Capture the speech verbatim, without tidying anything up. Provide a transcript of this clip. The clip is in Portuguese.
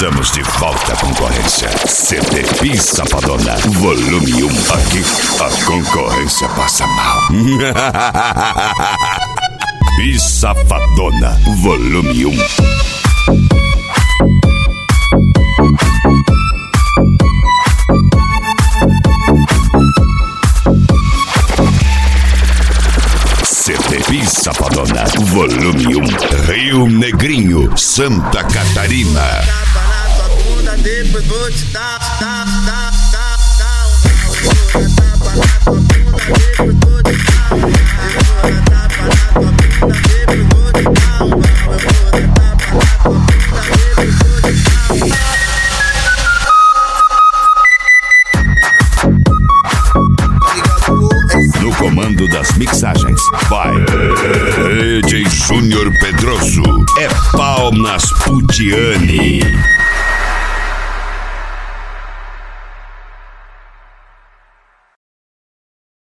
Estamos de volta, concorrência. C D P Safadona, volume um. Aqui a concorrência passa mal. Pi Safadona, volume um. C D P Safadona, volume um. Rio Negrinho, Santa Catarina. Tapa na tua bunda, depois vou te dar, dar, dar, dar, dar. Tapa na tua bunda, depois vou te dar. Tapa na tua bunda, depois vou te dar. Tapa na tua bunda, depois vou te dar. No comando das mixagens, vai D J Júnior Pedroso. É pau nas Putiane.